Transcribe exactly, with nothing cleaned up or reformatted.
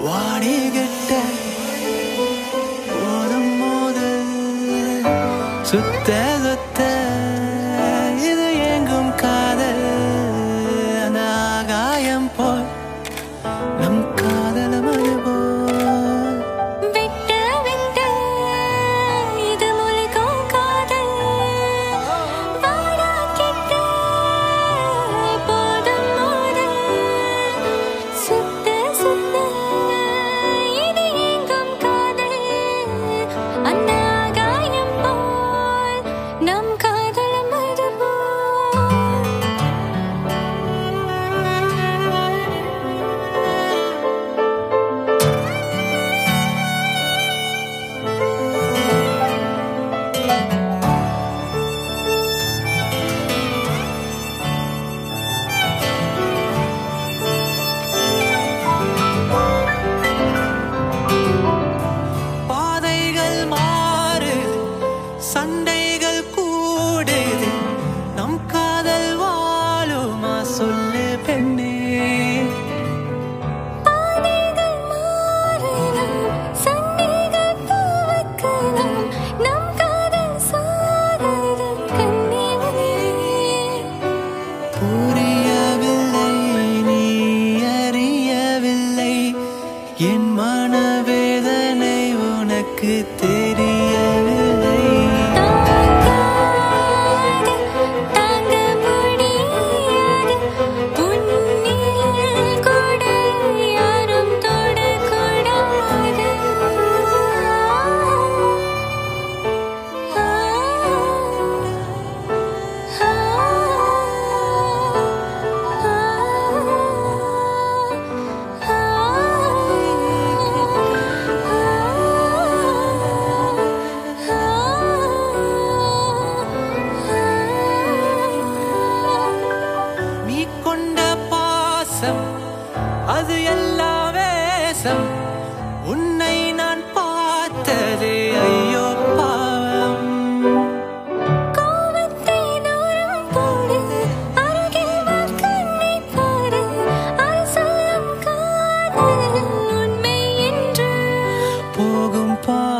வாடிகிட்ட போதும் மோதல் சுத்த சுத்த இது எங்கும் காதல் அந்த ஆகாயம் போல் நம் காதல் மது போல் சண்டைகள் கூடுது நம் காதல் வாழுமா சொல்லு பெண்ணே பாதைகள் மாறலாம் சண்டைகள் துவக்கலாம் நம் காதல் சாரது கண்ணீரே புரியவில்லை நீ அறியவில்லை என் மனவேதனை உனக்கு தெரியவில்லை அது எல்லாம் வேஷம் உன்னை நான் பார்த்ததே ஐயோ பாவம் கோவத்தை தூரம் போடு அருகில் வா கண்ணை பாரு அது சொல்லும் காதல் உண்மை என்று போகும் பா